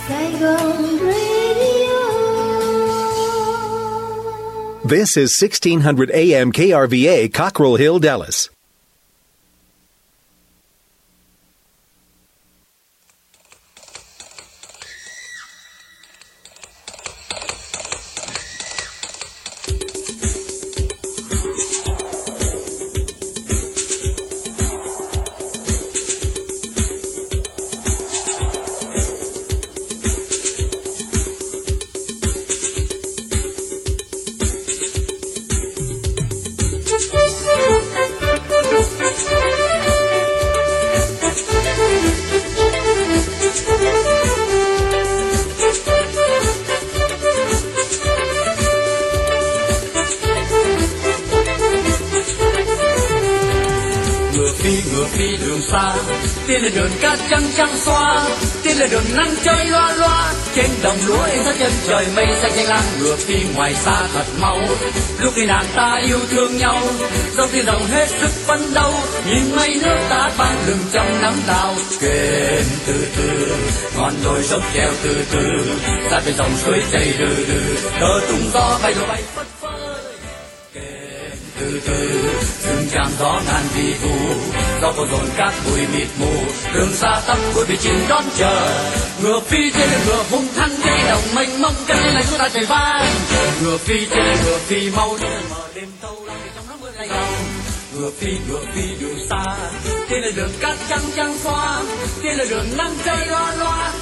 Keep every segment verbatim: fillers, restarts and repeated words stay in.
Saigon Radio. This is sixteen hundred A M K R V A, Cockrell Hill, Dallas. Tiên là đường cát trắng trắng xoa, tiên là đường nắng chơi loa loa. Trên đồng lúa in ra chân trời mây xanh xanh lam, ngựa phi ngoài xa thật mau. Lúc khi nàng ta yêu thương nhau, dòng tiên rồng hết sức phấn đấu. Nhìn mây nước ta ban lưng trong nắng đào, kềnh từ từ, ngọn đồi dốc treo từ từ, ta bên dòng suối chảy từ từ, cờ tung gió bay rồi bay phất phới. Kềnh từ từ, rừng tràm gió ngàn vi vu, gió có dồn cát bụi mịt mù, đường xa tăm cuối bị chìm đón chờ. Ngựa phi trên lưng ngựa hung hăng, dây đồng mênh mông cất lên là chúng ta chạy vang. Ngựa phi trên lưng ngựa phi mau đi mở đêm thâu lắm trong nắng mưa ngày đầu. Ngựa phi ngựa phi đường xa, trên là đường cát trắng trắng xóa, trên là đường nắng chơi loa loa.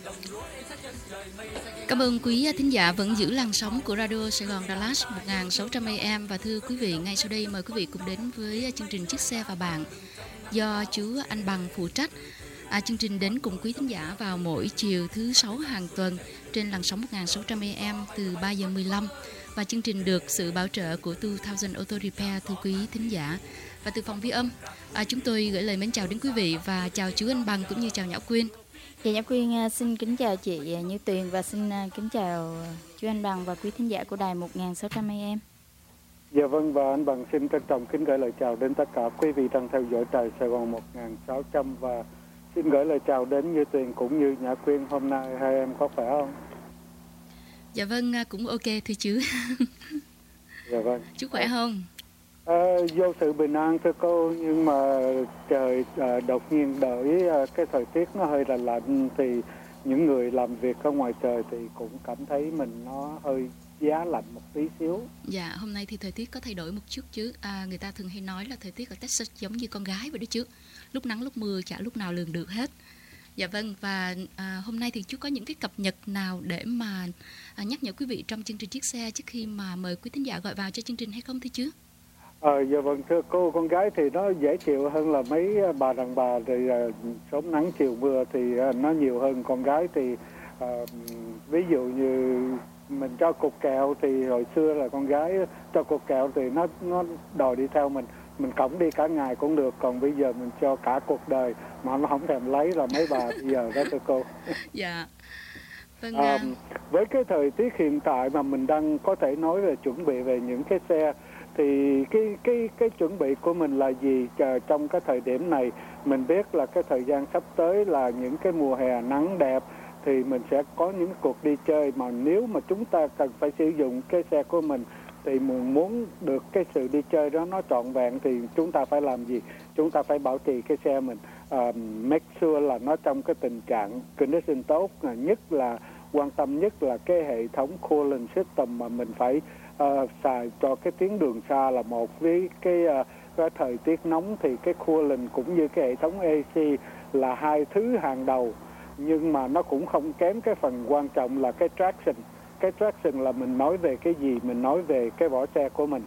Cảm ơn quý thính giả vẫn giữ làn sóng của Radio Sài Gòn Dallas một nghìn sáu trăm A M. Và thưa quý vị, ngay sau đây mời quý vị cùng đến với chương trình Chiếc xe và bạn do chú Anh Bằng phụ trách. À, chương trình đến cùng quý thính giả vào mỗi chiều thứ sáu hàng tuần trên làn sóng một nghìn sáu trăm A M từ ba giờ mười lăm. Và chương trình được sự bảo trợ của hai nghìn Auto Repair, thưa quý thính giả. Và từ phòng ghi âm, à, chúng tôi gửi lời mến chào đến quý vị và chào chú Anh Bằng cũng như chào Nhã Quyên. Dạ, Nhã Quyên xin kính chào chị Như Tuyền và xin kính chào chú Anh Bằng và quý thính giả của đài một nghìn sáu trăm A M. Dạ vâng, và anh Bằng xin trân trọng kính gửi lời chào đến tất cả quý vị đang theo dõi đài Sài Gòn một nghìn sáu trăm và xin gửi lời chào đến Như Tuyền cũng như Nhã Quyên. Hôm nay hai em có khỏe không? Dạ vâng, cũng ok thưa chú. Dạ vâng. Chú khỏe không? À, vô sự bình an thưa cô, nhưng mà trời à, đột nhiên đổi à, cái thời tiết nó hơi là lạnh thì những người làm việc ở ngoài trời thì cũng cảm thấy mình nó hơi giá lạnh một tí xíu. Dạ, hôm nay thì thời tiết có thay đổi một chút chứ. À, người ta thường hay nói là thời tiết ở Texas giống như con gái vậy đó chứ. Lúc nắng lúc mưa chả lúc nào lường được hết. Dạ vâng, và à, hôm nay thì chú có những cái cập nhật nào để mà à, nhắc nhở quý vị trong chương trình Chiếc xe trước khi mà mời quý thính giả gọi vào cho chương trình hay không thưa chú? Ờ, dạ vâng thưa cô, con gái thì nó dễ chịu hơn là mấy bà đàn bà thì uh, sớm nắng chiều mưa thì uh, nó nhiều hơn. Con gái thì uh, ví dụ như mình cho cục kẹo thì hồi xưa là con gái cho cục kẹo thì nó nó đòi đi theo mình, mình cõng đi cả ngày cũng được, còn bây giờ mình cho cả cuộc đời mà nó không thèm lấy là mấy bà bây giờ đó thưa cô. Dạ. Vâng, à, với cái thời tiết hiện tại mà mình đang có thể nói về chuẩn bị về những cái xe thì cái cái cái chuẩn bị của mình là gì? Chờ trong cái thời điểm này mình biết là cái thời gian sắp tới là những cái mùa hè nắng đẹp thì mình sẽ có những cuộc đi chơi, mà nếu mà chúng ta cần phải sử dụng cái xe của mình thì mình muốn được cái sự đi chơi đó nó trọn vẹn thì chúng ta phải làm gì? Chúng ta phải bảo trì cái xe mình, uh, make sure là nó trong cái tình trạng condition tốt, nhất là quan tâm nhất là cái hệ thống cooling system mà mình phải uh, xài cho cái tuyến đường xa là một. Với cái, uh, cái thời tiết nóng thì cái cooling cũng như cái hệ thống A C là hai thứ hàng đầu, nhưng mà nó cũng không kém cái phần quan trọng là cái traction. Cái traction là mình nói về cái gì? Mình nói về cái vỏ xe của mình.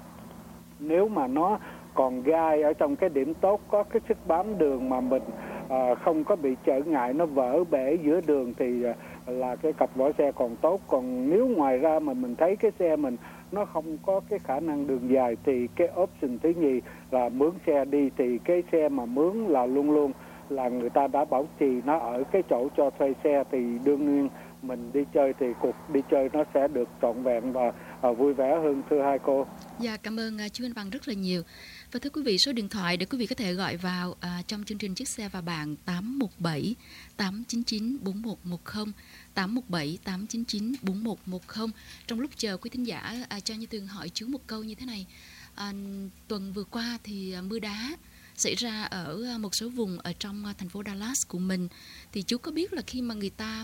Nếu mà nó còn gai ở trong cái điểm tốt, có cái sức bám đường mà mình à, không có bị trở ngại, nó vỡ bể giữa đường thì à, là cái cặp vỏ xe còn tốt. Còn nếu ngoài ra mà mình thấy cái xe mình nó không có cái khả năng đường dài thì cái option thứ nhì là mướn xe đi. Thì cái xe mà mướn là luôn luôn là người ta đã bảo trì nó ở cái chỗ cho thuê xe, thì đương nhiên mình đi chơi thì cuộc đi chơi nó sẽ được trọn vẹn và uh, vui vẻ hơn thưa hai cô. Dạ, cảm ơn uh, chú Anh Bằng rất là nhiều. Và thưa quý vị, số điện thoại để quý vị có thể gọi vào à, trong chương trình Chiếc Xe và Bạn tám một bảy tám chín chín bốn một một không, tám một bảy tám chín chín bốn một một không. Trong lúc chờ quý thính giả, à, cho Như Tường hỏi chú một câu như thế này. À, tuần vừa qua thì à, mưa đá xảy ra ở à, một số vùng ở trong à, thành phố Dallas của mình. Thì chú có biết là khi mà người ta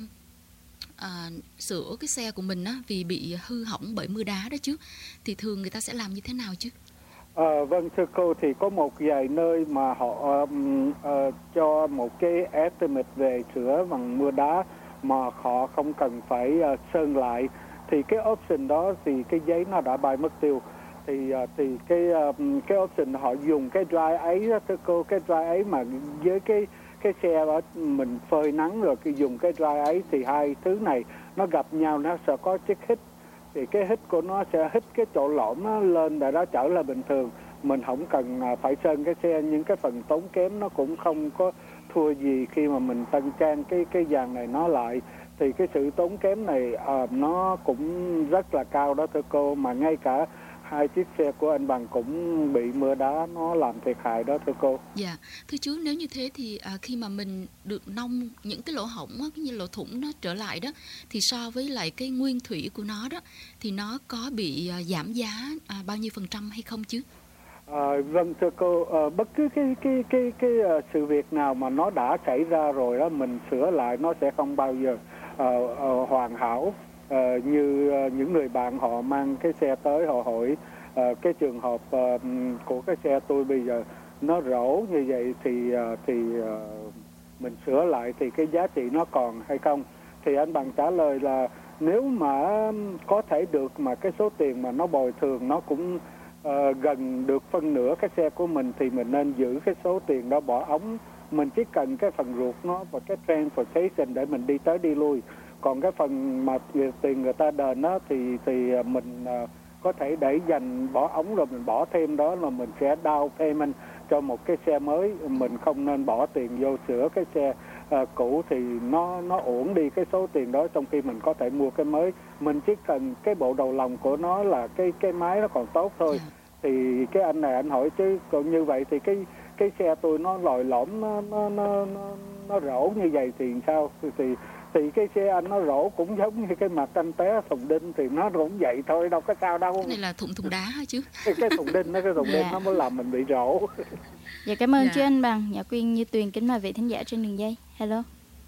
à, sửa cái xe của mình á, vì bị hư hỏng bởi mưa đá đó chứ, thì thường người ta sẽ làm như thế nào chứ? À, vâng thưa cô, thì có một vài nơi mà họ um, uh, cho một cái estimate về sửa bằng mưa đá mà họ không cần phải uh, sơn lại, thì cái option đó thì cái giấy nó đã bay mất tiêu. Thì uh, thì cái uh, cái option họ dùng cái dry ấy đó, thưa cô, cái dry ấy mà với cái cái xe đó mình phơi nắng rồi cái dùng cái dry ấy thì hai thứ này nó gặp nhau nó sẽ có chiếc hít, thì cái hít của nó sẽ hít cái chỗ lõm nó lên để nó trở lại bình thường. Mình không cần phải sơn cái xe, những cái phần tốn kém nó cũng không có thua gì khi mà mình tân trang cái cái dàn này nó lại. Thì cái sự tốn kém này uh, nó cũng rất là cao đó thưa cô, mà ngay cả hai chiếc xe của anh Bằng cũng bị mưa đá nó làm thiệt hại đó thưa cô. Dạ, thưa chú, nếu như thế thì à, khi mà mình được nông những cái lỗ hổng á, cái như lỗ thủng nó trở lại đó, thì so với lại cái nguyên thủy của nó đó, thì nó có bị à, giảm giá à, bao nhiêu phần trăm hay không chứ? À, vâng thưa cô, à, bất cứ cái cái cái cái uh, sự việc nào mà nó đã xảy ra rồi đó, mình sửa lại nó sẽ không bao giờ uh, uh, hoàn hảo. Uh, như uh, những người bạn họ mang cái xe tới họ hỏi uh, cái trường hợp uh, của cái xe tôi bây giờ nó rỗ như vậy thì uh, thì uh, mình sửa lại thì cái giá trị nó còn hay không. Thì anh Bằng trả lời là nếu mà có thể được mà cái số tiền mà nó bồi thường nó cũng uh, gần được phân nửa cái xe của mình thì mình nên giữ cái số tiền đó bỏ ống. Mình chỉ cần cái phần ruột nó và cái transportation để mình đi tới đi lui. Còn cái phần mà tiền người ta đền đó thì thì mình uh, có thể để dành bỏ ống rồi mình bỏ thêm đó là mình sẽ down payment cho một cái xe mới. Mình không nên bỏ tiền vô sửa cái xe uh, cũ thì nó nó uổng đi cái số tiền đó, trong khi mình có thể mua cái mới. Mình chỉ cần cái bộ đầu lòng của nó là cái cái máy nó còn tốt thôi. Thì cái anh này anh hỏi chứ còn như vậy thì cái cái xe tôi nó lòi lõm nó nó nó nó, nó rỗ như vậy thì sao? Thì thì cái xe anh nó rỗ cũng giống như cái mặt anh té thùng đinh thì nó cũng vậy thôi, đâu có sao đâu. Cái này là thùng thùng đá hả chứ? Cái, cái thùng đinh nó cái thùng Dạ. đinh nó mới làm mình bị rỗ. Dạ cảm ơn Dạ. chú anh Bằng. Dạ Quyên Như Tuyền kính mời vị thính giả trên đường dây. Hello.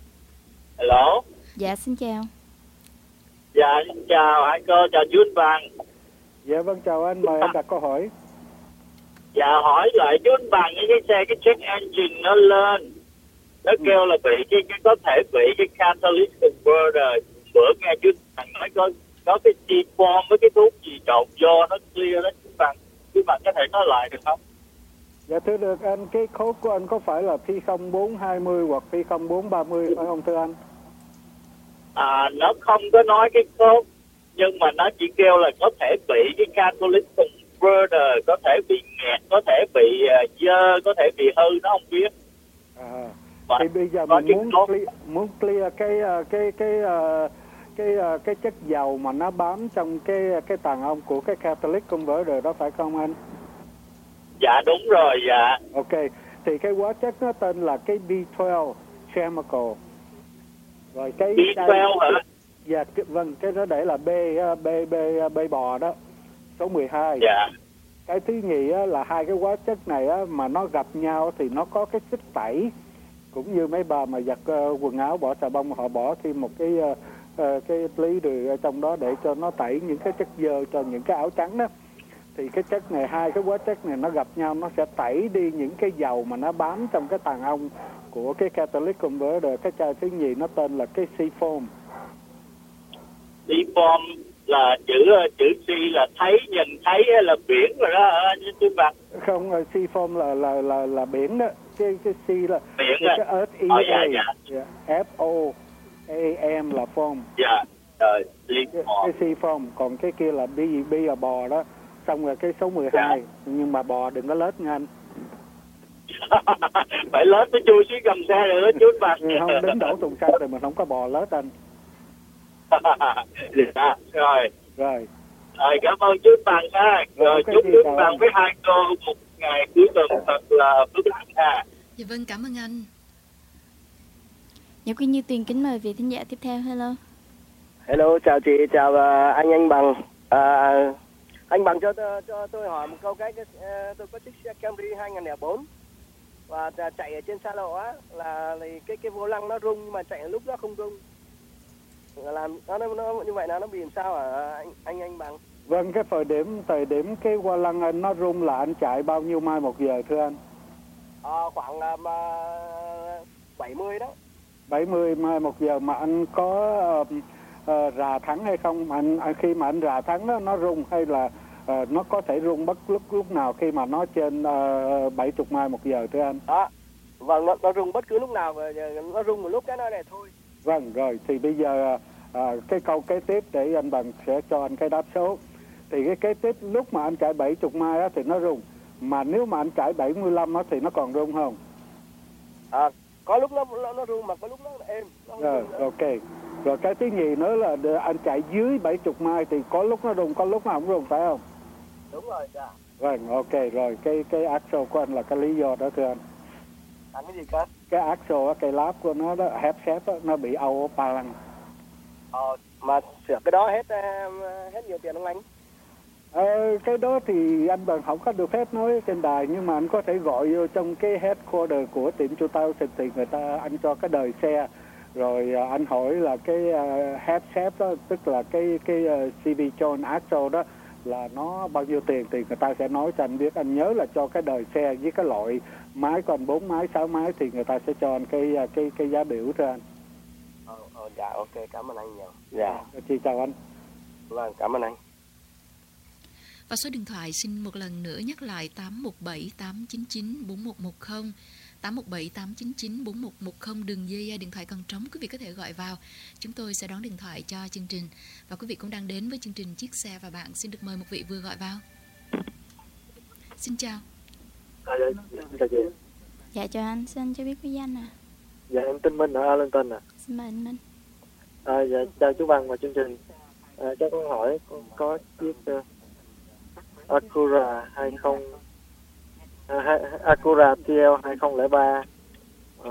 Hello. Dạ xin chào. Dạ xin chào anh cô, chào chú anh Bằng. Dạ vâng chào anh, mời anh đặt câu hỏi. Dạ hỏi lại chú anh Bằng, những cái xe cái check engine nó lên, nó Ừ. kêu là bị cái, cái có thể bị cái catalytic converter. Bữa nghe chú anh Bằng nói có có cái C-form với cái thuốc gì trộn vô nó clear đó chú anh Bằng. Chú anh Bằng có thể nói lại được không? Dạ thưa được anh, cái code của anh có phải là P không bốn hai không hoặc P không bốn ba không phải không thưa anh? À, nó không có nói cái code, nhưng mà nó chỉ kêu là có thể bị cái catalytic converter, có thể bị nghẹt, có thể bị uh, dơ, có thể bị hư, nó không biết. À, Và thì bây giờ có mình cái muốn code. clear, muốn clear cái uh, cái cái uh, cái uh, cái chất dầu mà nó bám trong cái cái tàn ong của cái catalytic converter đó phải không anh? Dạ đúng rồi, dạ. Ok, thì cái hóa chất nó tên là cái B twelve chemical. Rồi cái B twelve hả? Dạ cái, vâng, cái đó để là B B B B bò đó, số mười hai. Dạ. Cái thứ nhì á, là hai cái hóa chất này á, mà nó gặp nhau thì nó có cái xích tẩy, cũng như mấy bà mà giặt uh, quần áo bỏ xà bông họ bỏ thêm một cái uh, uh, cái lý rồi ở trong đó để cho nó tẩy những cái chất dơ cho những cái áo trắng đó. Thì cái chất này, hai cái hóa chất này nó gặp nhau nó sẽ tẩy đi những cái dầu mà nó bám trong cái tàn ong của cái catalytic converter. Cái chai thứ nhì nó tên là cái C-foam. C-form là chữ chữ C là thấy, nhìn thấy hay là biển rồi đó hả chú Bằng? Không, C-foam là là là là biển đó. Cái cái C là Biển cái, á. cái S E Ờ, dạ, A, dạ. yeah. F O A M là foam. Dạ. Rồi, Cái, C-form. cái C-foam, còn cái kia là B B là bò đó. Xong rồi cái số mười hai, Dạ. nhưng mà bò đừng có lết nha anh. Phải lết nó chui xuống gầm xe rồi đó chú Bằng. Ừ, không đến đổ thùng xăng thì mình không có bò lết anh. Dạ, rồi. Rồi. Rồi, cảm ơn chú Bằng ha. Rồi, Rồi, chúc cái chú gì Bằng với hai cô một ngày cuối tuần thật là phước lành ha. Dạ vâng, cảm ơn anh. Nhật Quy Như Tuyền kính mời vị thính giả tiếp theo. Hello. Hello, chào chị, chào uh, anh Anh Bằng. Uh, anh Bằng cho cho tôi hỏi một câu cái, cái uh, tôi có chiếc xe Camry hai không không bốn và chạy ở trên xa lộ á là, là cái cái vô lăng nó rung nhưng mà chạy lúc đó không rung. Làm nó, nó, nó như vậy là nó bị làm sao hả anh anh anh Bằng? Vâng, cái thời điểm thời điểm cái qua lăng anh nó rung là anh chạy bao nhiêu mai một giờ thưa anh? À, khoảng uh, bảy mươi đó. bảy mươi mai một giờ mà anh có uh, uh, rà thắng hay không? Anh khi mà anh rà thắng đó nó rung hay là uh, nó có thể rung bất lúc lúc nào khi mà nó trên uh, bảy mươi mai một giờ thưa anh? Đó. Vâng, nó, nó rung bất cứ lúc nào, nó rung một lúc cái nó này thôi. Vâng, rồi thì bây giờ à, cái câu kế tiếp để anh Bằng sẽ cho anh cái đáp số. Thì cái kế tiếp lúc mà anh chạy bảy mươi mai á thì nó rung, mà nếu mà anh chạy bảy mươi lăm á thì nó còn rung không? À, có lúc nó nó, nó rung mà có lúc nó êm. Nó rồi, ok. Rồi cái thứ nhì nữa là anh chạy dưới bảy mươi mai thì có lúc nó rung, có lúc nó không rung phải không? Đúng rồi, dạ. Vâng, ok rồi, cái cái axle của anh là cái lý do đó thưa anh. Anh cái gì cơ? Cái axle á, cái láp của nó đó, hép xếp á, nó bị âu ba lăng. Ờ, mà sửa cái đó hết hết nhiều tiền không anh? Ờ, cái đó thì anh Bằng không có được phép nói trên đài, nhưng mà anh có thể gọi vô trong cái headquarter của tiệm Chu Tao thì người ta anh cho cái đời xe, rồi anh hỏi là cái uh, head shape đó, tức là cái cái uh, xê vê John axle đó là nó bao nhiêu tiền thì người ta sẽ nói cho anh biết. Anh nhớ là cho cái đời xe với cái loại máy của anh bốn máy sáu máy thì người ta sẽ cho anh cái cái cái giá biểu cho anh. Ờ, ờ dạ ok, cảm ơn anh nhiều. Dạ. Chị chào anh. Vâng, cảm ơn anh. Và số điện thoại xin một lần nữa nhắc lại tám một bảy tám chín chín bốn một một không, tám một bảy tám chín chín bốn một một không, đường dây điện thoại còn trống, quý vị có thể gọi vào. Chúng tôi sẽ đón điện thoại cho chương trình. Và quý vị cũng đang đến với chương trình Chiếc Xe và Bạn. Xin được mời một vị vừa gọi vào. Xin chào. À, dạ, chào chị. Dạ chào anh, xin anh cho biết cái danh à? Dạ em tên Minh ở Arlington ạ. À. Xin mời anh Minh. À, dạ chào chú Văn và chương trình. À, cho con hỏi con có chiếc uh, Acura hai không uh, Acura tê lờ hai không không ba. Uh,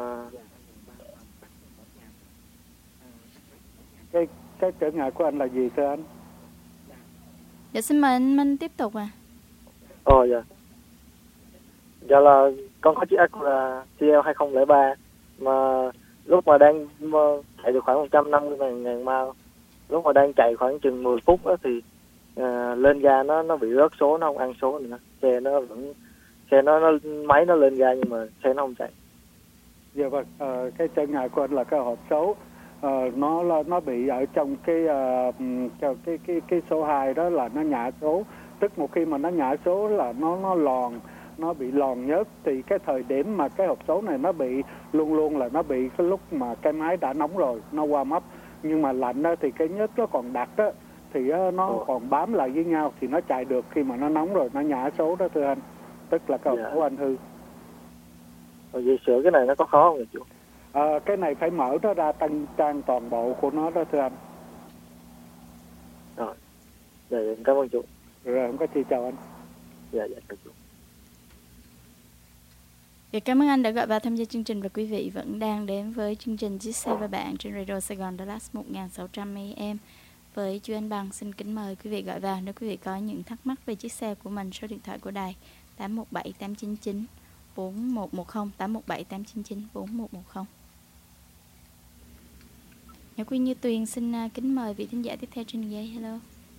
cái cái trở ngại của anh là gì thưa anh? Dạ xin mời anh Minh tiếp tục à. Ồ dạ. Dạ là con có chiếc Acura tê lờ hai không không ba mà lúc mà đang chạy được khoảng một trăm năm mươi ngàn mile, lúc mà đang chạy khoảng chừng mười phút đó thì à, lên ga nó nó bị rớt số, nó không ăn số nữa. Xe nó vẫn xe nó, nó máy nó lên ga nhưng mà xe nó không chạy. Dạ vâng, à, cái trở ngại của anh là cái hộp số. À, nó là nó bị ở trong cái uh, cái cái cái số hai đó là nó nhả số, tức một khi mà nó nhả số là nó nó lòn, nó bị lòn nhớt. Thì cái thời điểm mà cái hộp số này nó bị luôn luôn là nó bị cái lúc mà cái máy đã nóng rồi, nó qua mấp, nhưng mà lạnh đó thì cái nhớt nó còn đặc đó thì nó Ồ. còn bám lại với nhau thì nó chạy được. Khi mà nó nóng rồi nó nhả số đó thưa anh, tức là cái hộp dạ. số anh hư. Rồi vậy sửa cái này nó có khó không vậy chú? À, cái này phải mở nó ra tăng trang toàn bộ của nó đó thưa anh. Rồi, dạ, dạ cảm ơn chú. Rồi không có chi, chào anh. Dạ dạ chào chú. Dạ, cảm ơn anh đã gọi vào tham gia chương trình và quý vị vẫn đang đến với chương trình Chiếc Xe và Bạn trên Radio Sài Gòn Dallas một nghìn sáu trăm a em với chú Anh Bằng. Xin kính mời quý vị gọi vào nếu quý vị có những thắc mắc về chiếc xe của mình. Số điện thoại của đài tám một bảy tám chín chín bốn một một không, tám một bảy tám chín chín bốn một một không. Nhật Quy Như Tuyền xin kính mời vị thính giả tiếp theo trên dây. Hello.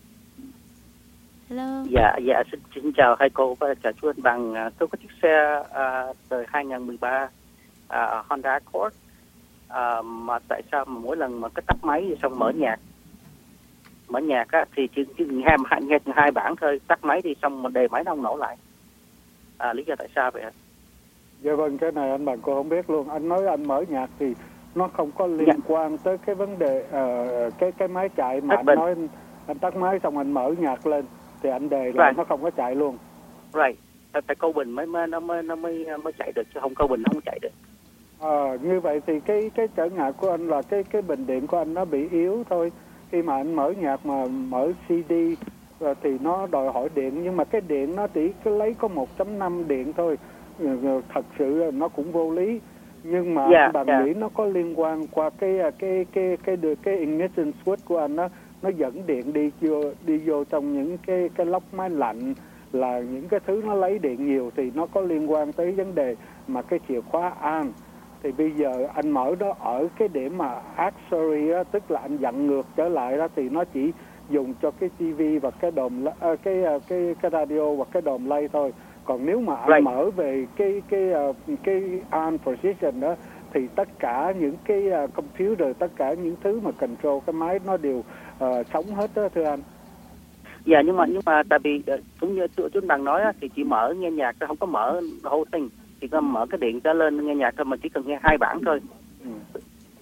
Hello. Dạ, dạ xin, xin chào hai cô và chào chú Anh Bằng. Tôi có chiếc xe uh, đời hai không một ba uh, Honda Accord uh, mà tại sao mà mỗi lần mà cái tắt máy xong mở nhạc mở nhạc á, thì chỉ, chỉ nghe, nghe hai bản thôi, tắt máy đi xong mà đề máy nó không nổ lại. À, lý do tại sao vậy ạ? Dạ vâng, cái này anh Bằng cô không biết luôn. Anh nói anh mở nhạc thì nó không có liên dạ. quan tới cái vấn đề uh, cái cái máy chạy mà anh nói anh, anh tắt máy xong anh mở nhạc lên thì anh đề là right. nó không có chạy luôn. Right. Phải câu bình mới, mới nó mới nó mới mới chạy được, chứ không câu bình nó không chạy được. À, như vậy thì cái cái trở ngại của anh là cái cái bình điện của anh nó bị yếu thôi. Khi mà anh mở nhạc mà mở xê đê Rồi thì nó đòi hỏi điện, nhưng mà cái điện nó chỉ cứ lấy có một chấm năm điện thôi, thật sự nó cũng vô lý. Nhưng mà yeah, bạn yeah. nghĩ nó có liên quan qua cái cái cái cái cái, cái ignition switch của anh đó, nó dẫn điện đi vô đi vô trong những cái cái lốc máy lạnh, là những cái thứ nó lấy điện nhiều, thì nó có liên quan tới vấn đề mà cái chìa khóa an. Thì bây giờ anh mở đó ở cái điểm mà accessory á, tức là anh dặn ngược trở lại đó, thì nó chỉ dùng cho cái tivi và cái đồm uh, cái uh, cái cái radio và cái đồm lay thôi. Còn nếu mà anh right. mở về cái cái uh, cái on position đó, thì tất cả những cái uh, computer, tất cả những thứ mà control cái máy nó đều uh, sống hết đó thưa anh. Dạ, nhưng mà nhưng mà tại vì cũng như chú anh Bằng nói á, thì chỉ mở nghe nhạc, không có mở whole thing, chỉ có mở cái điện cho lên nghe nhạc thôi, mà chỉ cần nghe hai bản thôi. Ừ.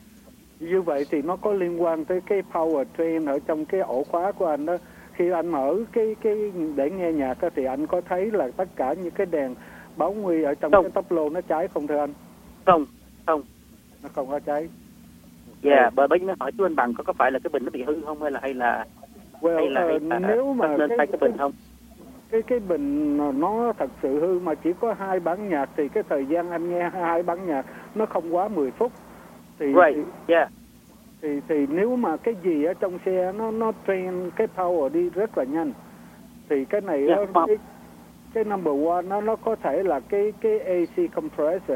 Như vậy thì nó có liên quan tới cái power train ở trong cái ổ khóa của anh đó. Khi anh mở cái cái để nghe nhạc đó, thì anh có thấy là tất cả những cái đèn báo nguy ở trong không. cái tắp lô nó cháy không thưa anh? Không, không. Nó không có cháy. Dạ, yeah, bởi bởi mới hỏi chú anh Bằng có có phải là cái bình nó bị hư không, hay là hay là well, hay là, hay là nếu mà lên cái, cái, cái bình không? Cái cái bình nó thật sự hư mà chỉ có hai bản nhạc, thì cái thời gian anh nghe hai bản nhạc nó không quá mười phút. Thì right. thì, yeah. thì thì nếu mà cái gì ở trong xe nó nó train cái power đi rất là nhanh, thì cái này yeah, đó, cái, cái number one nó nó có thể là cái cái a xê compressor.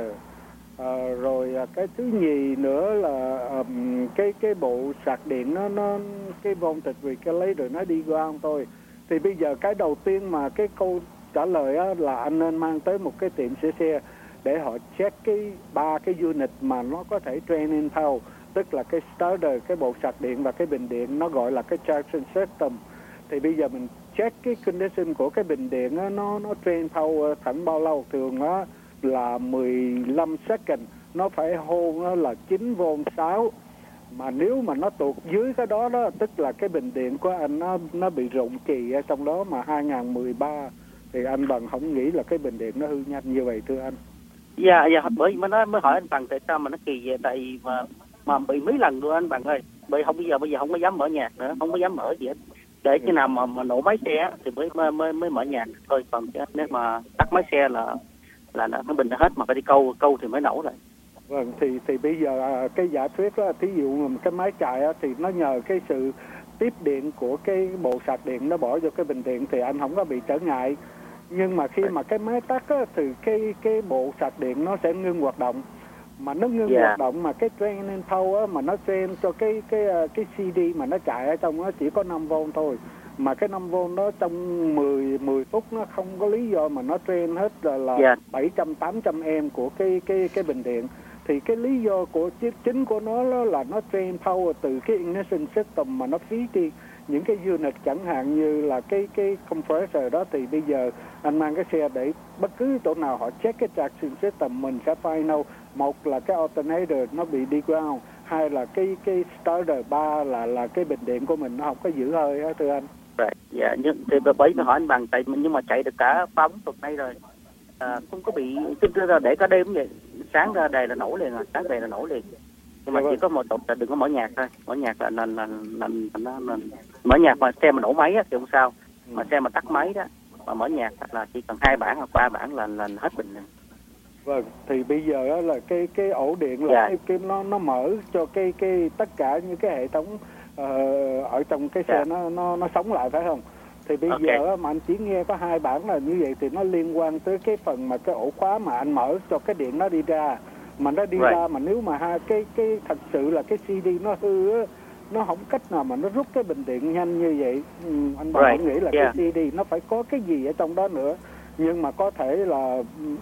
À, rồi cái thứ nhì nữa là um, cái cái bộ sạc điện nó nó cái voltage regulator nó đi qua không thôi. Thì bây giờ cái đầu tiên mà cái câu trả lời á, là anh nên mang tới một cái tiệm sửa xe để họ check cái ba cái unit mà nó có thể train in power, tức là cái starter, cái bộ sạc điện và cái bình điện, nó gọi là cái charging system. Thì bây giờ mình check cái condition của cái bình điện á, nó nó train power khoảng bao lâu? Thường á là mười lăm second, nó phải hold nó là chín vôn sáu. Mà nếu mà nó tụt dưới cái đó đó, tức là cái bình điện của anh nó nó bị rụng chì ở trong đó mà hai không một ba, thì anh Bằng không nghĩ là cái bình điện nó hư nhanh như vậy thưa anh. Dạ, dạ, bởi mới nói mới hỏi anh Bằng tại sao mà nó kỳ vậy, tại vì mà mà bị mấy lần luôn anh Bằng ơi. Bởi không bây giờ bây giờ không có dám mở nhạc nữa, không có dám mở gì hết. Để khi nào mà, mà nổ máy xe thì mới mới mới mở nhạc thôi, còn nếu mà tắt máy xe là là nó bình đã hết, mà phải đi câu câu thì mới nổ lại. Vâng, thì thì bây giờ cái giả thuyết đó, thí dụ mà cái máy chạy á, thì nó nhờ cái sự tiếp điện của cái bộ sạc điện nó bỏ vô cái bình điện thì anh không có bị trở ngại. Nhưng mà khi mà cái máy tắt á, thì cái cái bộ sạc điện nó sẽ ngưng hoạt động. Mà nó ngưng yeah. hoạt động mà cái train in power á, mà nó train cho cái cái cái xê đê mà nó chạy ở trong nó chỉ có năm vôn thôi. Mà cái năm vôn đó trong mười mười phút nó không có lý do mà nó train hết là, là yeah. bảy trăm tám trăm am của cái cái cái bình điện. Thì cái lý do của chính của nó là nó train power từ cái ignition system mà nó phí đi những cái unit, chẳng hạn như là cái cái compressor đó. Thì bây giờ anh mang cái xe để bất cứ chỗ nào họ check cái traction system, mình sẽ find out một là cái alternator nó bị đi ground, hai là cái cái starter, ba là là cái bình điện của mình nó không có giữ hơi á thưa anh. Right. Dạ, nhưng thì bởi mới hỏi anh Bằng, tại nhưng mà chạy được cả ba bốn tuần nay rồi, à, không có bị để cả đêm vậy, sáng ra đề là nổ liền, sáng đề là nổ liền. Nhưng mà chỉ có một tục là đừng có mở nhạc thôi, mở nhạc là là là, là, là, là mở nhạc mà xe mà nổ máy á thì không sao, mà xe mà tắt máy đó mà mở nhạc là chỉ cần hai bản hoặc ba bản là là hết bình rồi. Vâng, thì bây giờ đó là cái cái ổ điện là yeah. cái, cái nó nó mở cho cái cái tất cả những cái hệ thống uh, ở trong cái xe yeah. nó nó nó sống lại phải không? Thì bây okay. giờ mà anh chỉ nghe có hai bản là như vậy thì nó liên quan tới cái phần mà cái ổ khóa mà anh mở cho cái điện nó đi ra. Mà nó đi right. ra mà nếu mà hai cái cái thật sự là cái xê đê nó hư á, nó không cách nào mà nó rút cái bình điện nhanh như vậy. Ừ, anh Bảo right. nghĩ là yeah. cái xê đê nó phải có cái gì ở trong đó nữa. Nhưng mà có thể là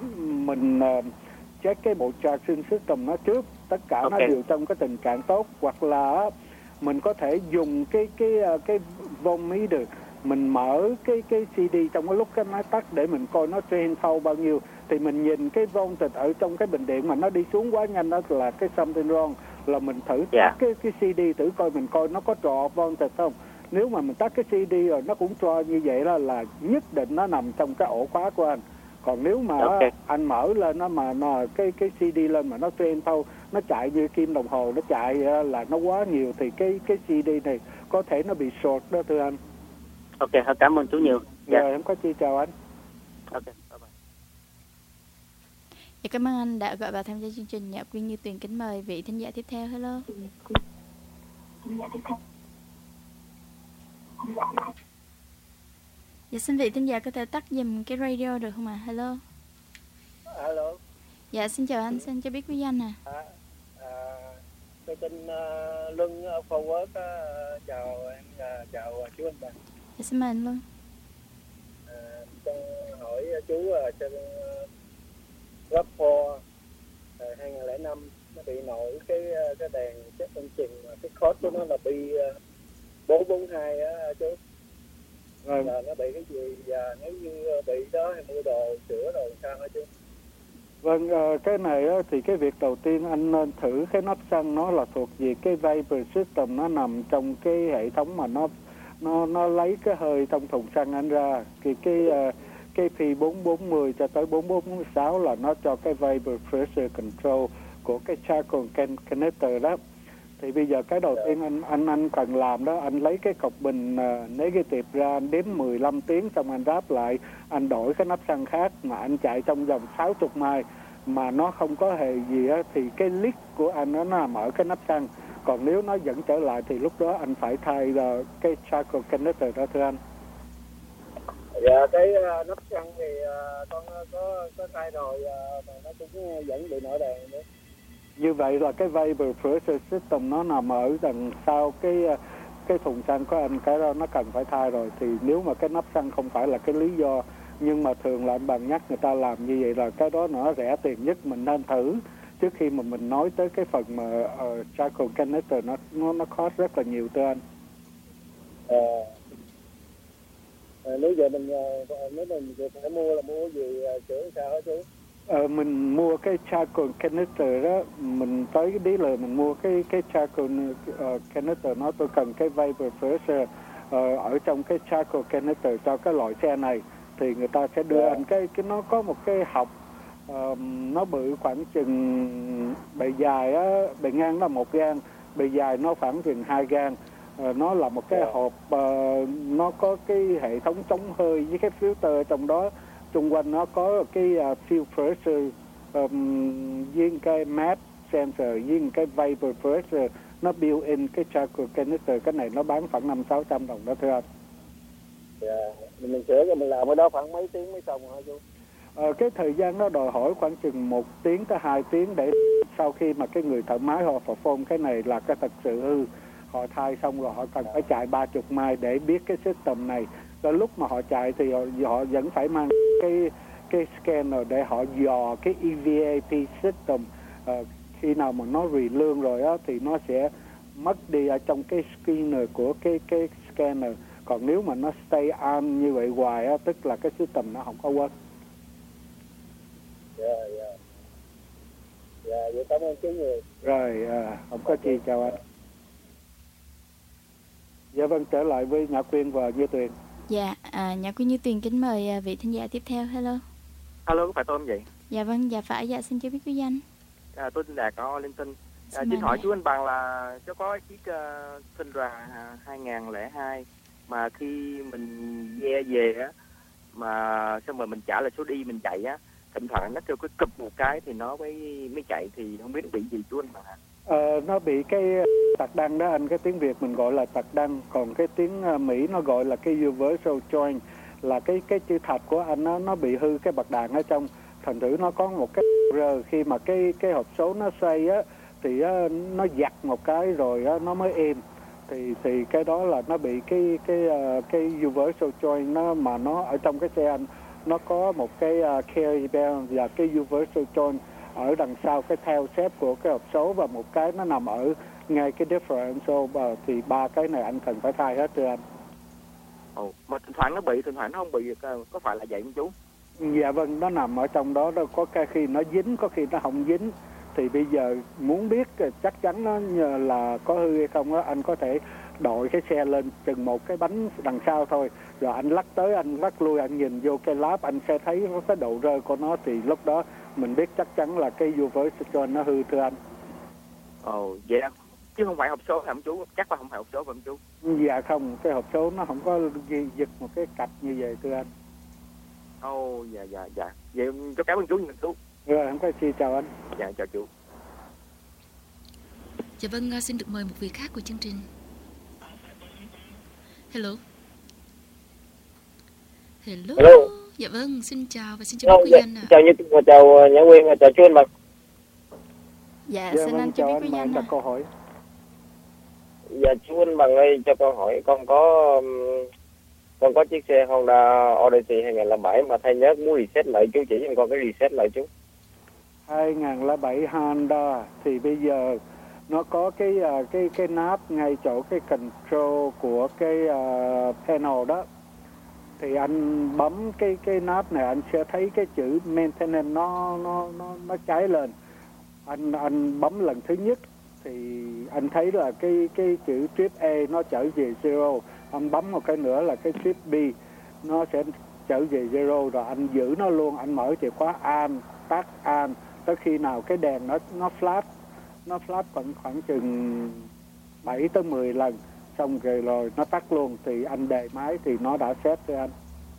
mình uh, check cái bộ charging system nó trước, tất cả okay. nó đều trong cái tình trạng tốt, hoặc là mình có thể dùng cái cái cái voltmeter, mình mở cái cái xê đê trong cái lúc cái máy tắt để mình coi nó train power bao nhiêu, thì mình nhìn cái voltage ở trong cái bình điện mà nó đi xuống quá nhanh đó là cái something wrong, là mình thử yeah. tắt cái cái xê đê thử coi mình coi nó có trò voltage không. Nếu mà mình tắt cái xê đê rồi nó cũng cho như vậy đó là nhất định nó nằm trong cái ổ khóa của anh. Còn nếu mà okay. anh mở lên nó mà nó, cái cái xê đê lên mà nó train power, nó chạy như kim đồng hồ, nó chạy là nó quá nhiều thì cái cái xê đê này có thể nó bị short đó thưa anh. Ok, cảm ơn chú nhiều. Dạ. Rồi, không có chi, chào anh. Ok, bye bye. Dạ, cảm ơn anh đã gọi vào tham gia chương trình. Nhạc Quyên Như Tuyền kính mời vị thính giả tiếp theo. Hello. Dạ, xin vị thính giả có thể tắt giùm cái radio được không ạ? À? Hello. Hello. Dạ, xin chào anh, xin cho biết quý danh à. À, à tôi tên uh, Luân ở Fort Worth. Uh, chào em, uh, chào uh, chú anh bạn. Dạ, xin mời anh Luân. À, con hỏi uh, chú uh, trên uh, ráp bốn uh, hai không không năm nó bị nổi cái uh, cái đèn check engine, cái code của nó là B uh, bốn bốn hai á uh, chú. Rồi là nó bị cái gì, và nếu như uh, bị đó thì mua đồ sửa rồi sao hả chú? Vâng, cái này thì cái việc đầu tiên anh nên thử cái nắp xăng nó là thuộc về cái vapor system, nó nằm trong cái hệ thống mà nó nó nó lấy cái hơi trong thùng xăng anh ra. Thì cái cái P bốn bốn không cho tới bốn bốn sáu là nó cho cái vapor pressure control của cái charcoal can connector đó. Thì bây giờ cái đầu tiên anh anh anh cần làm đó, anh lấy cái cọc bình uh, negative ra, anh đếm mười lăm tiếng xong anh ráp lại, anh đổi cái nắp xăng khác mà anh chạy trong vòng sáu mươi mai mà nó không có hề gì á, thì cái leak của anh nó nằm ở cái nắp xăng. Còn nếu nó vẫn trở lại thì lúc đó anh phải thay uh, cái charcoal connector đó thưa anh. Dạ, cái uh, nắp xăng thì uh, con có có thay rồi uh, mà nó cũng vẫn bị nổi đèn nữa. Như vậy là cái vapor pressure system nó nằm ở đằng sau cái cái thùng xăng của anh, cái đó nó cần phải thay rồi. Thì nếu mà cái nắp xăng không phải là cái lý do, nhưng mà thường là anh bạn nhắc người ta làm như vậy là cái đó nó rẻ tiền nhất, mình nên thử trước khi mà mình nói tới cái phần mà uh, charcoal connector nó nó nó cost rất là nhiều thưa anh. À, à, nếu giờ mình nếu mình phải mua là mua gì sửa sao hả chú? Ờ, mình mua cái charcoal connector đó, mình tới cái dealer mình mua cái cái charcoal uh, connector, nó tôi cần cái vapor pressure uh, ở trong cái charcoal connector cho cái loại xe này, thì người ta sẽ đưa yeah. anh cái cái nó có một cái hộc uh, nó bự khoảng chừng bề dài á, bề ngang là một gang, bề dài nó khoảng chừng hai gang. Uh, nó là một cái yeah. hộp uh, nó có cái hệ thống chống hơi với cái filter trong đó. Xung quanh nó có cái uh, fuel pressure um, với cái mass sensor với cái vapor pressure, nó built in cái charcoal connector. Cái này nó bán khoảng năm sáu trăm đồng đó thưa anh. Dạ, mình, mình sửa rồi mình làm ở đó khoảng mấy tiếng mới xong hả chú? Ờ, cái thời gian nó đòi hỏi khoảng chừng một tiếng tới hai tiếng để sau khi mà cái người thợ máy họ perform cái này là cái thật sự hư, họ thay xong rồi họ cần phải chạy ba mươi mai để biết cái system này. Rồi lúc mà họ chạy thì họ, họ vẫn phải mang cái cái scanner để họ dò cái e vê a pê system. Uh, khi nào mà nó re-lương rồi á thì nó sẽ mất đi ở trong cái scanner của cái cái scanner. Còn nếu mà nó stay on như vậy hoài á, tức là cái system nó không có work. Dạ, dạ. Dạ, vậy cảm ơn chú nhiều. Rồi, à, không có chi, chào anh. Dạ vâng, trở lại với Nhã Quyên và Như Tuyền. Dạ, à, Nhã Quyên Như Tuyền kính mời à, vị thính giả tiếp theo. Hello. Hello, có phải tôi không vậy? Dạ vâng, dạ phải, dạ xin cho biết quý danh. À, tôi tên Đạt ở Linton. À, xin hỏi chú anh bằng là cháu có chiếc uh, Tundra hai không không hai mà khi mình ghe về á, mà xong rồi mình trả lại số đi mình chạy á, thỉnh thoảng nó kêu cái cụp một cái thì nó mới mới chạy, thì không biết nó bị gì chú anh bằng hả? Ờ, nó bị cái tạc đăng đó anh, cái tiếng Việt mình gọi là tạc đăng, còn cái tiếng Mỹ nó gọi là cái universal joint, là cái cái chữ thạch của anh nó nó bị hư cái bạc đàn ở trong, thành thử nó có một cái rờ khi mà cái cái hộp số nó xoay á thì á, nó giật một cái rồi á, nó mới êm, thì thì cái đó là nó bị cái cái cái universal joint nó mà nó ở trong cái xe anh, nó có một cái uh, carry bell và cái universal joint ở đằng sau cái theo xếp của cái hộp số, và một cái nó nằm ở ngay cái differential, uh, thì ba cái này anh cần phải thay hết thưa anh. Ồ, mà thỉnh thoảng nó bị, thỉnh thoảng nó không bị, có phải là vậy không chú? Dạ vâng, nó nằm ở trong đó, đó có cái khi nó dính, có khi nó không dính. Thì bây giờ muốn biết chắc chắn nó là có hư hay không đó, anh có thể đội cái xe lên chừng một cái bánh đằng sau thôi, rồi anh lắc tới, anh lắc lui, anh nhìn vô cái láp, anh sẽ thấy cái độ rơ của nó, thì lúc đó mình biết chắc chắn là cái universal joint nó hư thưa anh. Ồ, vậy chứ không phải hộp số phải không chú? Chắc là không phải hộp số phải không chú? Dạ không, cái hộp số nó không có ghi giật một cái cạch như vậy thưa anh. Ồ, oh, dạ dạ dạ. Vậy cho cảm ơn chú nhiều chú. Rồi, không có gì, chào anh. Dạ, chào chú. Dạ vâng, xin được mời một vị khác của chương trình. Hello. Hello. Hello. Dạ vâng, xin chào và xin chào quý dạ, danh ạ. Chào Như và chào Nhã Nguyên và chào chú anh Bằng. Dạ, Dạ xin vâng, anh cho chào biết quý anh, danh mời ạ. đặt câu hỏi. Dạ chú anh Bằng ơi, cho con hỏi con có um, con có chiếc xe Honda Odyssey hai không không bảy mà thay nhớt muốn reset lại, chú chỉ cho con cái reset lại chú. hai không không bảy Honda thì bây giờ nó có cái uh, cái cái nắp ngay chỗ cái control của cái uh, panel đó, thì anh bấm cái cái nắp này anh sẽ thấy cái chữ maintenance nó nó nó nó cháy lên. Anh anh bấm lần thứ nhất thì anh thấy là cái cái chữ trip A nó trở về zero. Anh bấm một cái nữa là cái trip B nó sẽ trở về zero, rồi anh giữ nó luôn. Anh mở chìa khóa on, tắt on tới khi nào cái đèn nó nó flash nó flash khoảng khoảng chừng bảy tới mười lần, xong rồi rồi nó tắt luôn thì anh đề máy thì nó đã set cho anh.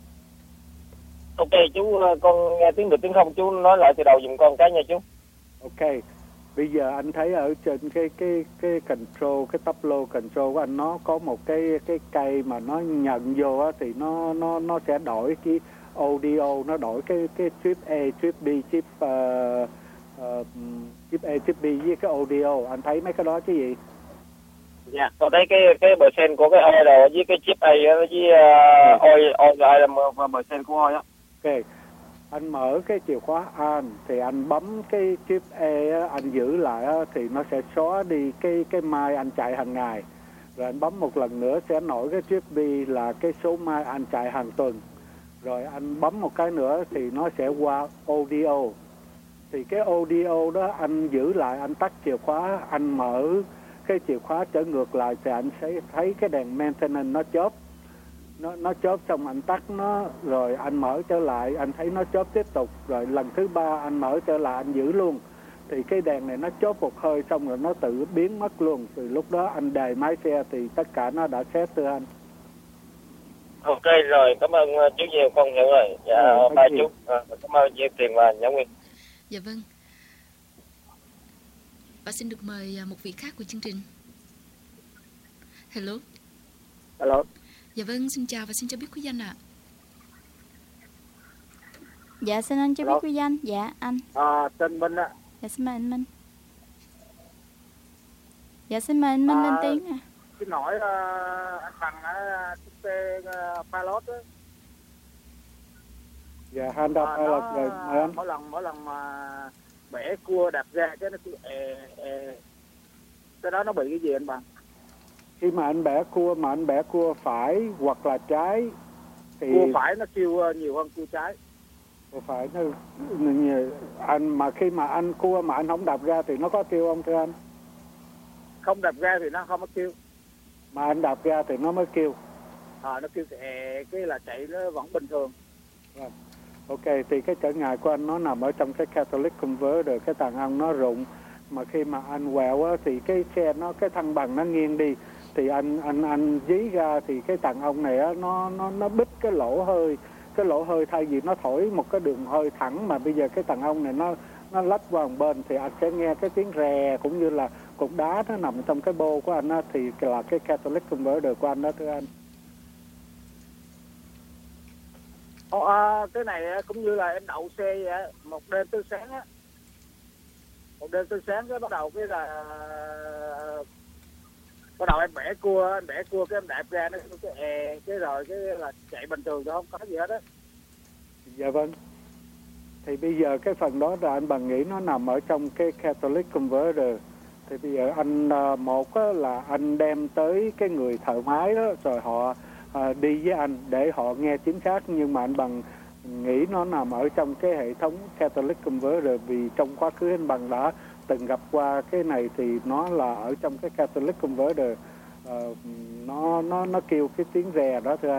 Ok chú, con nghe tiếng được tiếng không chú nói lại từ đầu giùm con cái nha chú. Ok, bây giờ anh thấy ở trên cái cái cái control, cái top low control của anh nó có một cái cái cây mà nó nhận vô á, thì nó nó nó sẽ đổi cái audio, nó đổi cái cái chip A, chip B, chip uh, uh, chip A, chip B với cái audio. Anh thấy mấy cái đó chứ gì? Dạ, con thấy cái cái bờ sen của cái oil rồi với cái chip A với uh, oil oil là bờ sen của oil á. Ok, anh mở cái chìa khóa on thì anh bấm cái chip A á, anh giữ lại á, thì nó sẽ xóa đi cái cái mai anh chạy hàng ngày. Rồi anh bấm một lần nữa sẽ nổi cái chip B là cái số mai anh chạy hàng tuần. Rồi anh bấm một cái nữa thì nó sẽ qua audio. Thì cái audio đó anh giữ lại, anh tắt chìa khóa, anh mở cái chìa khóa trở ngược lại thì anh sẽ thấy cái đèn maintenance nó chớp. Nó nó chớp xong anh tắt nó, rồi anh mở trở lại, anh thấy nó chớp tiếp tục, rồi lần thứ ba anh mở trở lại anh giữ luôn. Thì cái đèn này nó chớp một hơi xong rồi nó tự biến mất luôn. Từ lúc đó anh đề máy xe thì tất cả nó đã set từ anh. Ok rồi, cảm ơn chú nhiều, con hiểu rồi. Dạ, ừ, ba chú. À, cảm ơn chị Tiền và Nhã Nguyên. Dạ vâng. Và xin được mời một vị khác của chương trình. Hello. Hello. Dạ vâng, xin chào và xin cho biết quý danh ạ. Dạ, xin anh cho Hello. biết quý danh. Dạ, anh. À, tên Minh ạ. Dạ, xin mời anh Minh. Dạ, xin mời anh Minh À, lên tiếng ạ. Xin hỏi uh, anh Bằng ở chiếc xe uh, Pilot đó. Dạ, Honda À, Pilot nó, rồi, mời anh. mỗi lần mỗi lần mà bẻ cua đạp ra cái nó cứ e e cái đó nó bị cái gì anh Bằng? Khi mà anh bẻ cua mà anh bẻ cua phải hoặc là trái thì Cua phải nó kêu nhiều hơn cua trái. cua phải nó nhiều. Anh mà khi mà anh cua mà anh không đạp ra thì nó có kêu không thưa anh? Không đạp ra thì nó không có kêu. Mà anh đạp ra thì nó mới kêu. À, nó kêu e cái là chạy nó vẫn bình thường. Right. Ok, thì cái trở ngại của anh nó nằm ở trong cái catalytic converter, cái tàn âm nó rụng. Mà khi mà anh quẹo á, thì cái xe nó cái thăng bằng nó nghiêng đi, thì anh anh anh dí ra thì cái tàn ông này á, nó nó nó bít cái lỗ hơi, cái lỗ hơi thay vì nó thổi một cái đường hơi thẳng mà bây giờ cái tàn ông này nó nó lách qua một bên thì anh sẽ nghe cái tiếng rè cũng như là cục đá nó nằm trong cái bô của anh á, thì là cái catalytic converter của anh đó thưa anh. Ồ, à, cái này cũng như là em đậu xe vậy, một đêm tới sáng á, một đêm tới sáng cái bắt đầu cái là bắt đầu em bẻ cua, em bẻ cua cái em đạp ra nó cái e cái rồi cái là chạy bình thường thôi, không có gì hết á. Dạ vâng. Thì bây giờ cái phần đó là anh Bằng nghĩ nó nằm ở trong cái catalytic converter. Thì bây giờ anh một á, là anh đem tới cái người thợ máy đó rồi họ à, đi với anh để họ nghe chính xác, nhưng mà anh Bằng nghĩ nó nằm ở trong cái hệ thống catalytic converter vì trong quá khứ anh Bằng đã từng gặp qua cái này thì nó là ở trong cái catalytic converter, à, nó nó nó kêu cái tiếng rè đó thưa anh.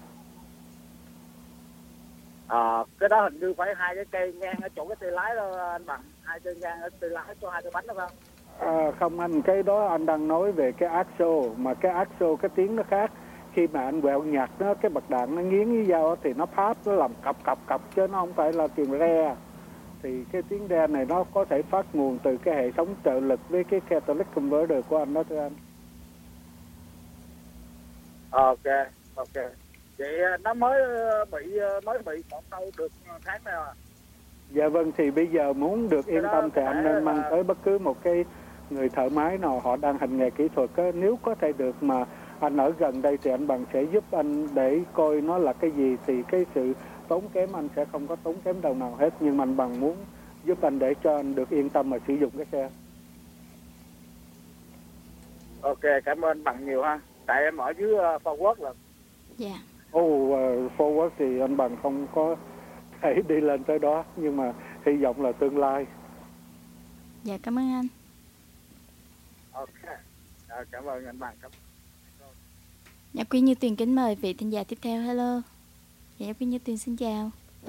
À, cái đó hình như phải hai cái cây ngang ở chỗ cái tay lái đó anh Bằng, hai cây ngang ở tay lái cho hai cái bánh đó không? À, không anh, cái đó anh đang nói về cái axle, mà cái axle cái tiếng nó khác. Khi mà anh quẹo nhạc nó, cái bạc đạn nó nghiến với dao thì nó pop, nó làm cặp cặp cặp chứ nó không phải là tiếng re. Thì cái tiếng re này nó có thể phát nguồn từ cái hệ thống trợ lực với cái catalytic converter của anh đó thưa anh. Ok, ok. Vậy nó mới bị mới bị khoảng đâu được tháng nào à? Dạ vâng, thì bây giờ muốn được yên tâm thì anh nên mang tới bất cứ một cái người thợ máy nào họ đang hành nghề kỹ thuật á, nếu có thể được mà anh ở gần đây thì anh bằng sẽ giúp anh để coi nó là cái gì, thì cái sự tốn kém anh sẽ không có tốn kém đồng nào hết, nhưng mà anh bằng muốn giúp anh để cho anh được yên tâm mà sử dụng cái xe. Ok, cảm ơn bằng nhiều ha. Tại em ở dưới uh, Fort Worth là. Dạ. Ồ, uh, Fort Worth thì anh bằng không có thể đi lên tới đó, nhưng mà hy vọng là tương lai. Dạ, cảm ơn anh. Ok, à, cảm ơn anh bằng. Cảm... Dạ, Quý Như Tuyền kính mời vị thính giả tiếp theo. Hello. Dạ, Quý Như Tuyền xin chào.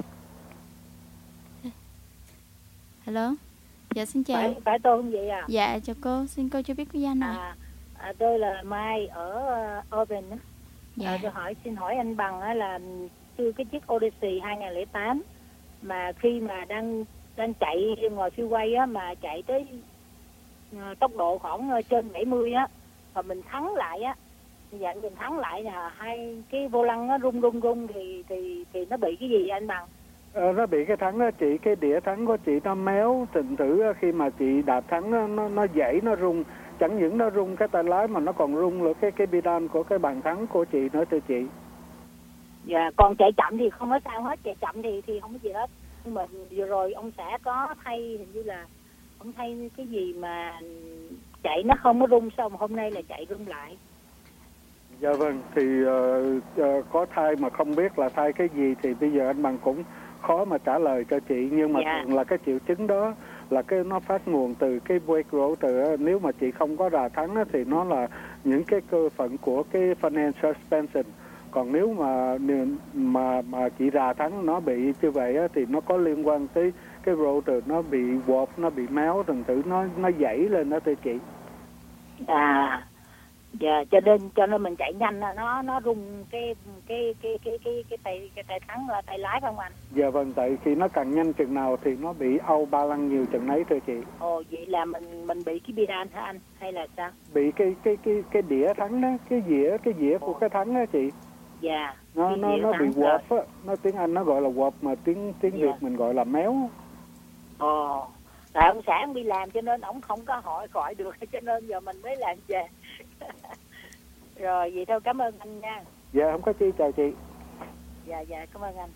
Hello. Dạ, xin chào. Phải, phải tôi không vậy à? Dạ, chào cô. Xin cô cho biết quý danh ạ. À, à, tôi là Mai ở uh, Open. Dạ. À, tôi hỏi xin hỏi anh bằng á, là từ cái chiếc Odyssey hai không không tám mà khi mà đang đang chạy ngoài freeway á, mà chạy tới uh, tốc độ khoảng uh, trên bảy mươi á, và mình thắng lại á, dạ mình thắng lại là hai cái vô lăng nó rung rung rung thì thì thì nó bị cái gì anh bằng? Ờ, nó bị cái thắng đó chị, cái đĩa thắng của chị nó méo, tình thử khi mà chị đạp thắng nó nó, nó dãy, nó rung, chẳng những nó rung cái tay lái mà nó còn rung nữa cái cái pedal của cái bàn thắng của chị nữa thưa chị. Dạ, còn chạy chậm thì không có sao hết, chạy chậm thì thì không có gì hết. Nhưng mà vừa rồi ông xã có thay, hình như là ông thay cái gì mà chạy nó không có rung, xong hôm nay là chạy rung lại. Dạ vâng, thì uh, uh, có thay mà không biết là thay cái gì thì bây giờ anh bằng cũng khó mà trả lời cho chị, nhưng mà dạ. thường là cái triệu chứng đó là cái nó phát nguồn từ cái brake rotor. Nếu mà chị không có rà thắng thì nó là những cái cơ phận của cái financial suspension. Còn nếu mà mà mà chị rà thắng nó bị như vậy á, thì nó có liên quan tới cái rotor nó bị warp, nó bị méo, từng thử nó nó dãy lên đó thưa chị. À, dạ, cho nên cho nên mình chạy nhanh nó nó rung cái cái cái cái cái cái tay cái tay thắng tay lái phải không anh? Dạ vâng, tại khi nó càng nhanh chừng nào thì nó bị out balance nhiều chừng nấy thưa chị. Ồ, vậy là mình mình bị cái pedal hả anh hay là sao? Bị cái cái cái cái đĩa thắng đó, cái dĩa cái dĩa của cái thắng đó chị. Dạ. Nó nó nó bị warp á, nó tiếng Anh nó gọi là warp mà tiếng tiếng dạ. Việt mình gọi là méo. Ồ, tại ông xã ông đi làm cho nên ông không có hỏi gọi được, cho nên giờ mình mới làm về. Rồi vậy thôi, cảm ơn anh nha. Dạ không có chi, chào chị. Dạ dạ, cảm ơn anh.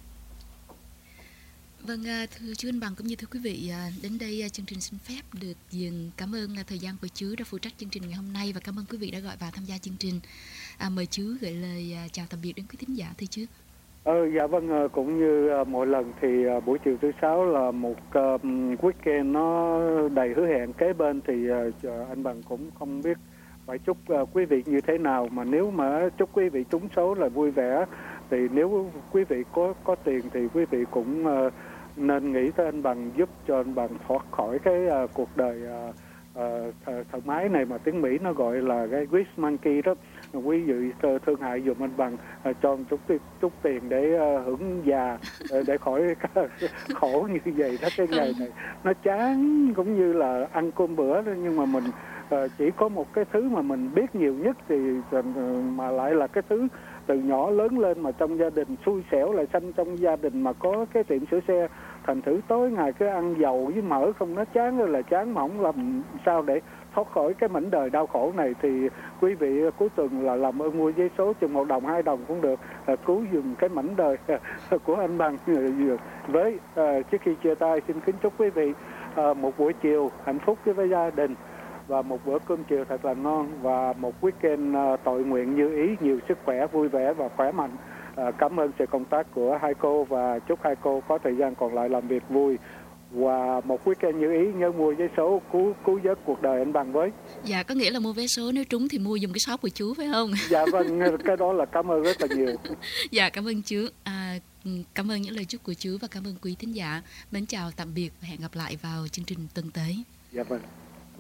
Vâng, thưa chú anh bằng cũng như thưa quý vị, đến đây chương trình xin phép được dừng. Cảm ơn thời gian của chú đã phụ trách chương trình ngày hôm nay và cảm ơn quý vị đã gọi vào tham gia chương trình. À, mời chú gửi lời chào tạm biệt đến quý thính giả thưa chú. Ờ, dạ vâng, cũng như mọi lần thì buổi chiều thứ sáu là một uh, weekend nó đầy hứa hẹn kế bên, thì uh, anh bằng cũng không biết phải chúc uh, quý vị như thế nào, mà nếu mà chúc quý vị trúng số là vui vẻ, thì nếu quý vị có có tiền thì quý vị cũng uh, nên nghĩ tới anh bằng, giúp cho anh bằng thoát khỏi cái uh, cuộc đời uh, uh, th- thợ máy này mà tiếng Mỹ nó gọi là cái grease monkey đó. Quý vị thương hại dùm anh bằng, uh, cho một chút, chút tiền để uh, hưởng già, uh, để khỏi khổ như vậy đó. Cái ngày này nó chán cũng như là ăn cơm bữa đó, nhưng mà mình uh, chỉ có một cái thứ mà mình biết nhiều nhất thì uh, mà lại là cái thứ từ nhỏ lớn lên mà trong gia đình xui xẻo, lại sanh trong gia đình mà có cái tiệm sửa xe, thành thử tối ngày cứ ăn dầu với mỡ không, nó chán rồi là chán, mà không làm sao để thoát khỏi cái mảnh đời đau khổ này. Thì quý vị cuối tuần là làm ơn mua giấy số chừng một đồng hai đồng cũng được, là cứu giùm cái mảnh đời của anh bằng. Với uh, trước khi chia tay xin kính chúc quý vị uh, một buổi chiều hạnh phúc với gia đình và một bữa cơm chiều thật là ngon, và một weekend uh, tội nguyện như ý, nhiều sức khỏe, vui vẻ và khỏe mạnh. Uh, cảm ơn sự công tác của hai cô và chúc hai cô có thời gian còn lại làm việc vui, và một weekend như ý, nhớ mua vé số cứu cứu vớt cuộc đời anh bằng với. Dạ, có nghĩa là mua vé số, nếu trúng thì mua dùng cái shop của chú phải không? Dạ vâng, cái đó là cảm ơn rất là nhiều. Dạ, cảm ơn chú. À, cảm ơn những lời chúc của chú và cảm ơn quý thính giả. Mến chào tạm biệt và hẹn gặp lại vào chương trình tuần tới. Dạ vâng.